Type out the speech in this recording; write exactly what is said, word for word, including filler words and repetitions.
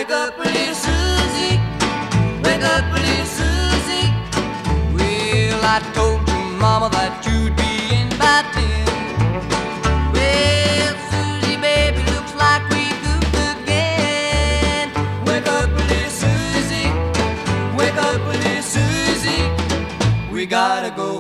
Wake up, little Susie. Wake up, little Susie. Well, I told your mama that you'd be in by ten. Well, Susie, baby, looks like we goofed again. Wake up, little Susie. Wake up, little Susie. We gotta go